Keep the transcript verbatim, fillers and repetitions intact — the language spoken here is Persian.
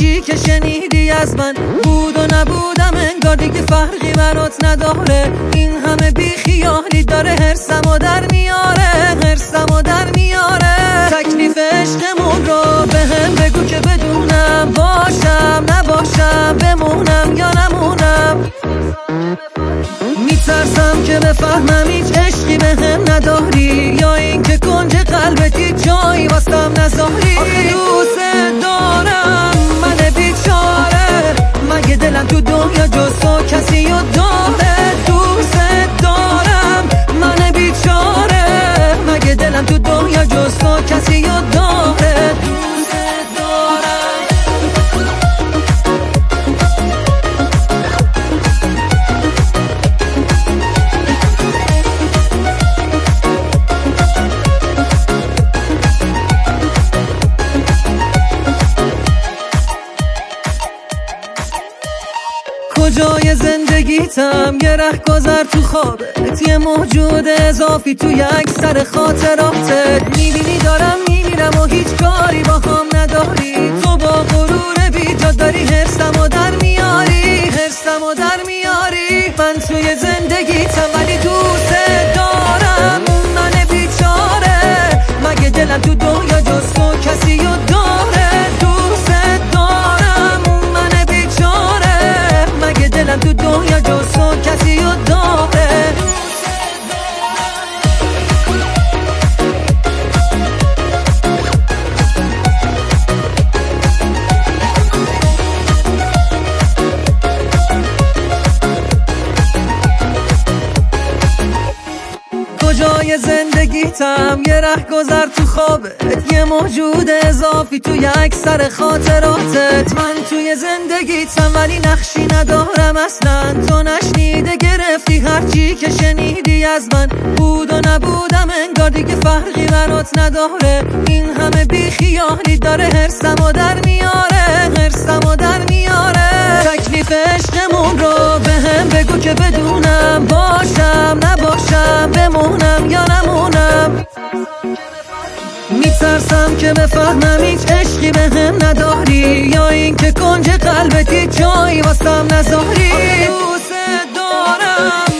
هرچی که شنیدی از من بود و نبودم، انگار دیگه فرقی برات نداره. این همه بیخیالی داره هرسمو در میاره، هرسمو در میاره. تکلیف عشقمون رو به هم بگو که بدونم، باشم نباشم، بمونم یا نمونم. میترسم که بفهمم هیچ عشقی به هم نداری، یا این که کنج قلبتی جایی واسم نذاری. آخه دوست دارم من بیچاره، مگه دلم تو دنیا جز تو کسی رو داره؟ دوست دارم من بیچاره، مگه دلم تو دنیا جز تو کسی رو داره؟ کجای زندگیتم یه رهگذر تو خوابت، یه موجود اضافی تو یک سر خاطراتت. میبینی دارم میمیرم و هیچ کاری با هم نداری، تو با غرور بیجا داری هرسمو در میاری، هرسمو در میاری. من توی زندگیتم ولی دوست دارم من بیچاره، مگه دلم تو دنیا جز تو کسی رو داره؟ دوست دارم من بیچاره، مگه دلم تو دنیا جز تو کسی رو داره؟ کجای زندگیتم یه رهگذر تو خوابت، یه موجود اضافی تو یک سر خاطراتت. من توی زندگیتم ولی نقشی ندارم اصلا، تو نشنیده گرفتی هرچی که شنیدی از من بود و نبودم، انگار دیگه فرقی برات نداره. این همه بیخیالی داره هرسمو در میاره، هرسمو در میاره. تکلیف عشقمون رو به هم بگو که بدونم، باشم نباشم، بمونم یا نمونم. میترسم که بفهمم هیچ عشقی به هم نداری، یا این که کنج قلبتی جایی واسم نذاری. دوست دارم